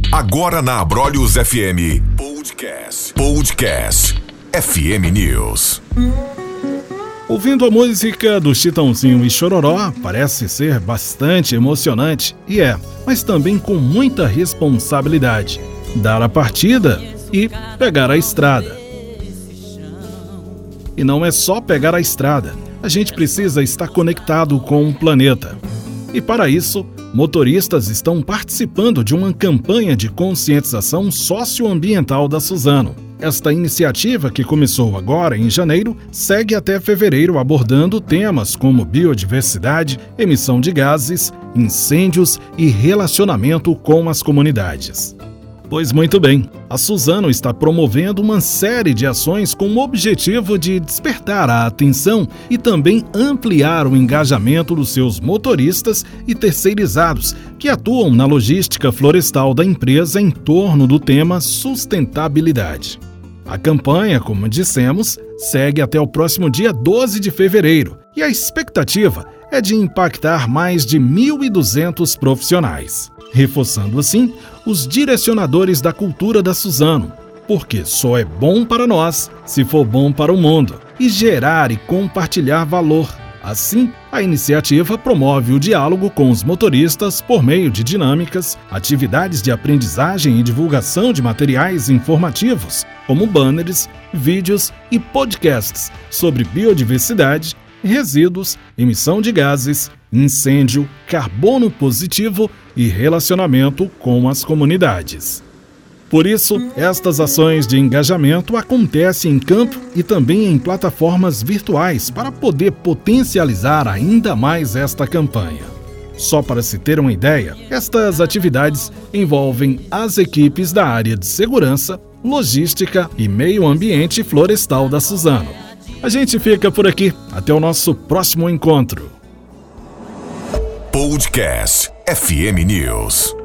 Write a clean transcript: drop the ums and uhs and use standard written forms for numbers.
Agora na Abrolhos FM Podcast FM News. Ouvindo a música do Chitãozinho e Chororó parece ser bastante emocionante, e mas também com muita responsabilidade. Dar a partida e pegar a estrada. E não é só pegar a estrada, a gente precisa estar conectado com o planeta. E para isso, motoristas estão participando de uma campanha de conscientização socioambiental da Suzano. Esta iniciativa, que começou agora em janeiro, segue até fevereiro abordando temas como biodiversidade, emissão de gases, incêndios e relacionamento com as comunidades. Pois muito bem, a Suzano está promovendo uma série de ações com o objetivo de despertar a atenção e também ampliar o engajamento dos seus motoristas e terceirizados que atuam na logística florestal da empresa em torno do tema sustentabilidade. A campanha, como dissemos, segue até o próximo dia 12 de fevereiro e a expectativa é de impactar mais de 1.200 profissionais, reforçando assim os direcionadores da cultura da Suzano, porque só é bom para nós se for bom para o mundo, e gerar e compartilhar valor. Assim, a iniciativa promove o diálogo com os motoristas por meio de dinâmicas, atividades de aprendizagem e divulgação de materiais informativos, como banners, vídeos e podcasts sobre biodiversidade, resíduos, emissão de gases, incêndio, carbono positivo e relacionamento com as comunidades. Por isso, estas ações de engajamento acontecem em campo e também em plataformas virtuais para poder potencializar ainda mais esta campanha. Só para se ter uma ideia, estas atividades envolvem as equipes da área de segurança, logística e meio ambiente florestal da Suzano. A gente fica por aqui. Até o nosso próximo encontro. Podcast FM News.